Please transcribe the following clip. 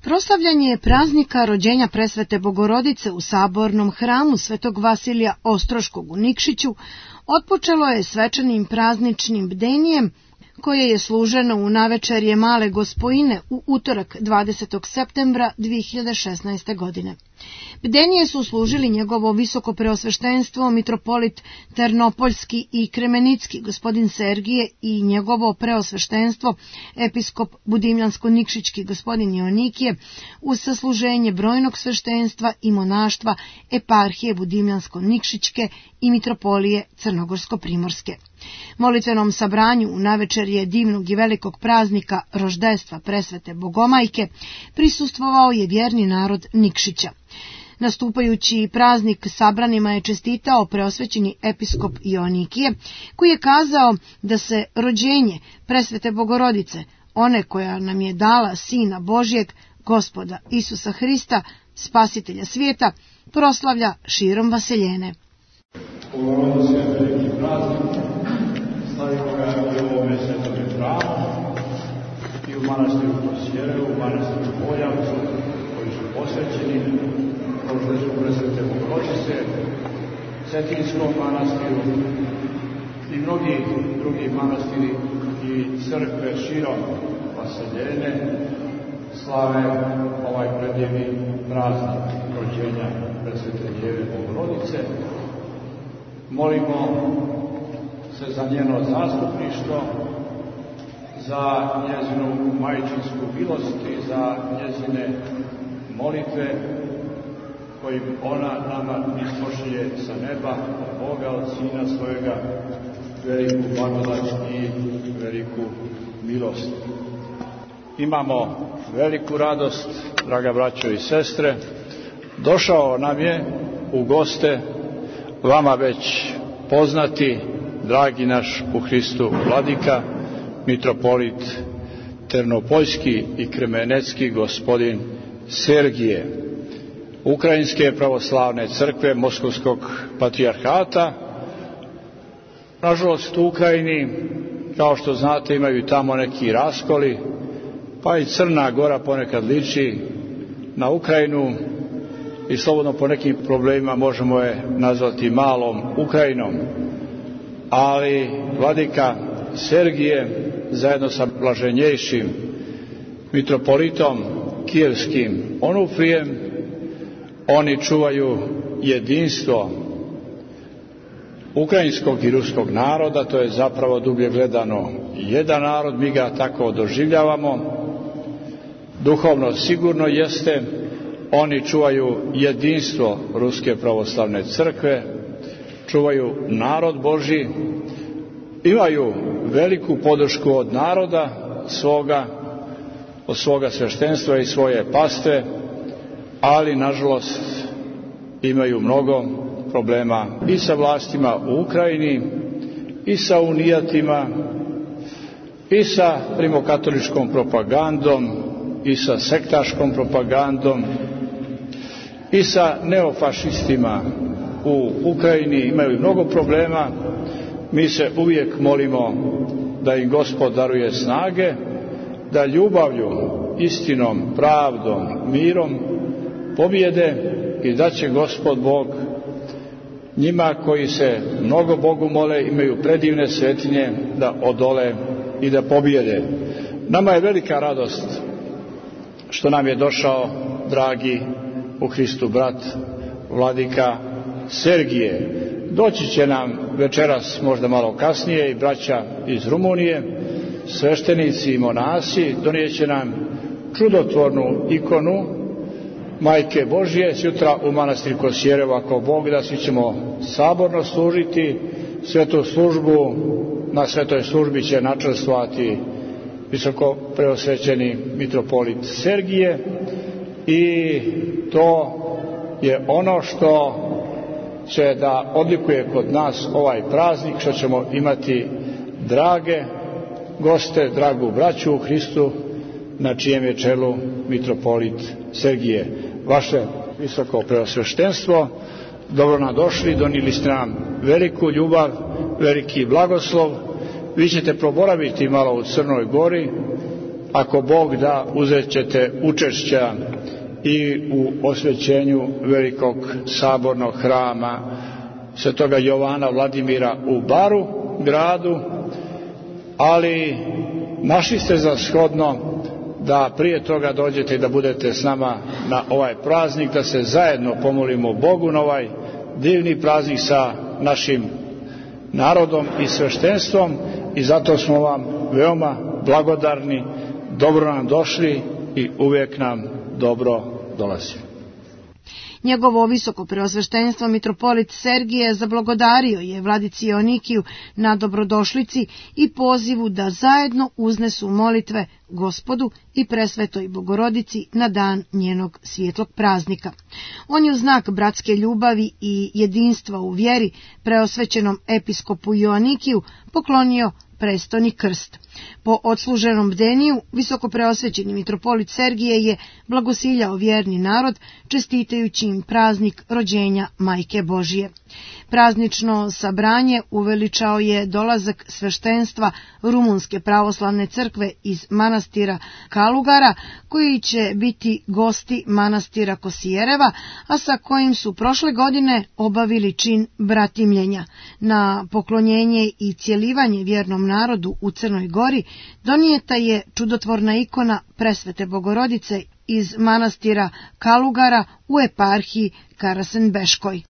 Proslavljanje praznika rođenja presvete Bogorodice u sabornom hramu Svetog Vasilija Ostroškog u Nikšiću otpočelo je svečanim prazničnim bdenjem koje je služeno u navečerje Male Gospojine u utorak 20. septembra 2016. godine. Bdenije su služili njegovo visoko preosveštenstvo mitropolit Ternopoljski i Kremenicki gospodin Sergije i njegovo preosveštenstvo episkop Budimljansko-Nikšićki gospodin Joanikije uz sasluženje brojnog sveštenstva i monaštva eparhije Budimljansko-Nikšićke i mitropolije Crnogorsko-Primorske. Molitvenom sabranju u navečerje divnog i velikog praznika roždestva presvete Bogomajke prisustvovao je vjerni narod Nikšića. Nastupajući praznik sabranima je čestitao preosvećeni episkop Joanikije, koji je kazao da se rođenje presvete Bogorodice, one koja nam je dala Sina Božjeg, Gospoda Isusa Hrista, Spasitelja svijeta, proslavlja širom vaseljene. Bogorodice je veliki praznik, slavimo ga u ovome svetome hramu i u manastiru Kosjerevu, u manastiru Boljavcu, koji su posvećeni roždeću presvete Bogorodice, Cetinskom manastiru i mnogi drugi manastiri i crkve širom vaseljene slave ovaj predivni praznik rođenja presvete Djeve Bogorodice. Molimo se za njeno zastupništvo, za njezinu majčinsku milost i za njezine molitve kojim ona nama ispošilje sa neba od Boga, od Sina svojega, veliku blagodat i veliku milost. Imamo veliku radost, draga braćo i sestre. Došao nam je u goste vama već poznati, dragi naš u Hristu vladika, mitropolit Ternopoljski i Kremenecki gospodin Sergije, Ukrajinske pravoslavne crkve Moskovskog patrijarhata. Nažalost, u Ukrajini, kao što znate, imaju tamo neki raskoli, pa i Crna Gora ponekad liči na Ukrajinu i slobodno po nekim problemima možemo je nazvati malom Ukrajinom. Ali vladika Sergije zajedno sa blaženjejšim mitropolitom Kijevskim Onufrijem, oni čuvaju jedinstvo ukrajinskog i ruskog naroda. To je zapravo dublje gledano jedan narod, mi ga tako doživljavamo. Duhovno sigurno jeste, oni čuvaju jedinstvo Ruske pravoslavne crkve, čuvaju narod Božji, imaju veliku podršku od naroda svoga, od svoga sveštenstva i svoje pastve, ali nažalost imaju mnogo problema i sa vlastima u Ukrajini, i sa unijatima, i sa rimokatoličkom propagandom, i sa sektaškom propagandom, i sa neofašistima u Ukrajini. Imaju mnogo problema. Mi se uvijek molimo da im Gospod daruje snage, da ljubavlju, istinom, pravdom, mirom pobjede i da će Gospod Bog njima koji se mnogo Bogu mole, imaju predivne svetinje, da odole i da pobjede. Nama je velika radost što nam je došao dragi u Hristu brat vladika Sergije. Doći će nam večeras, možda malo kasnije, i braća iz Rumunije, sveštenici i monasi. Donijeće nam čudotvornu ikonu Majke Božje sutra u manastir Kosjerevo, ako Bog da. Svi ćemo saborno služiti svetu službu. Na svetoj službi će načelstvovati visoko preosvećeni mitropolit Sergije i to je ono što će da odlikuje kod nas ovaj praznik, što ćemo imati drage goste, dragu braću u Hristu, na čijem je čelu mitropolit Sergije. Vaše visoko preosveštenstvo, dobro nam došli, donijeli ste nam veliku ljubav, veliki blagoslov. Vi ćete proboraviti malo u Crnoj Gori, ako Bog da, uzet ćete učešća i u osvećenju velikog sabornog hrama Svetoga Jovana Vladimira u Baru gradu, ali našli ste za shodno da prije toga dođete i da budete s nama na ovaj praznik, da se zajedno pomolimo Bogu na ovaj divni praznik sa našim narodom i sveštenstvom, i zato smo vam veoma blagodarni, dobro nam došli i uvijek nam dobro dolazi. Njegovo visoko preosveštenstvo mitropolit Sergije zablagodario je vladici Joanikiju na dobrodošlici i pozivu da zajedno uznesu molitve Gospodu i Presvetoj Bogorodici na dan njenog svjetlog praznika. On je u znak bratske ljubavi i jedinstva u vjeri preosvećenom episkopu Joanikiju poklonio prestoni krst. Po odsluženom bdeniju, visoko preosvećeni mitropolit Sergije je blagosiljao vjerni narod, čestitajući im praznik rođenja Majke Božije. Praznično sabranje uveličao je dolazak sveštenstva Rumunske pravoslavne crkve iz manastira Kalugara, koji će biti gosti manastira Kosijereva, a sa kojim su prošle godine obavili čin bratimljenja. Na poklonjenje i cjelivanje vjernom narodu u Crnoj Gori donijeta je čudotvorna ikona Presvete Bogorodice iz manastira Kalugara u eparhiji Karasenbeškoj.